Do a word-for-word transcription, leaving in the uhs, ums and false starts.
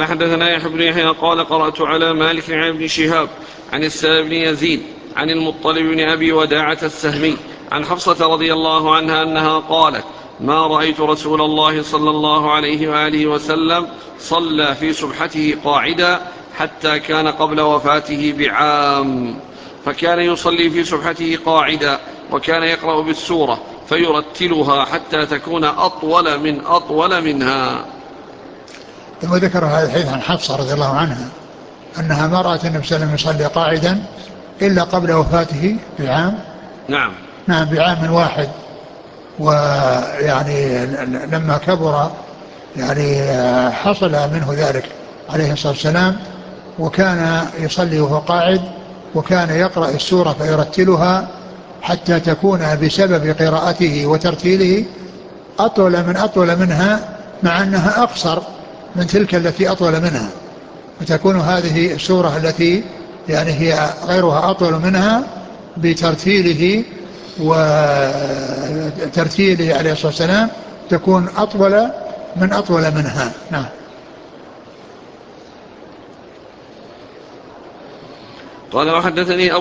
حدثنا يحيى بن يحيى قال قرأت على مالك عن ابن شهاب عن السائب بن يزيد عن المطلب بن أبي وداعة السهمي عن حفصة رضي الله عنها أنها قالت ما رأيت رسول الله صلى الله عليه وآله وسلم صلى في سبحته قاعدا حتى كان قبل وفاته بعام، فكان يصلي في سبحته قاعدا وكان يقرأ بالسورة فيرتلها حتى تكون أطول من أطول منها. ثم ذكر هذا الحديث عن حفصة رضي الله عنها أنها ما رأت النبي صلى الله عليه وسلم يصلي قاعدا إلا قبل وفاته بعام. نعم نعم بعام واحد. ويعني لما كبر يعني حصل منه ذلك عليه الصلاة والسلام، وكان يصلي وهو قاعد وكان يقرأ السورة فيرتلها حتى تكون بسبب قراءته وترتيله أطول من أطول منها، مع أنها أقصر من تلك التي أطول منها، فتكون هذه السورة التي يعني هي غيرها أطول منها بترتيله وترتيله عليه الصلاة والسلام تكون أطول من أطول منها. نعم. قال وحدثني